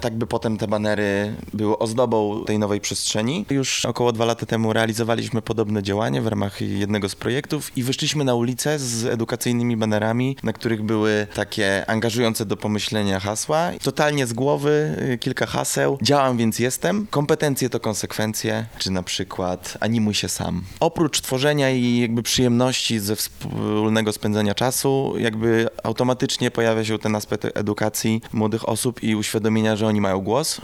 tak by potem te banery były ozdobą tej nowej przestrzeni. Już około 2 lata temu realizowaliśmy podobne działanie w ramach jednego z projektów i wyszliśmy na ulicę z edukacyjnymi banerami, na których były takie angażujące do pomyślenia hasła. Totalnie z głowy kilka haseł. Działam, więc jestem. Kompetencje to konsekwencje, czy na przykład animuj się sam. Oprócz tworzenia i jakby przyjemności ze wspólnego spędzania czasu, jakby automatycznie pojawia się ten aspekt edukacji młodych osób i uświadomienia, że oni mają głos,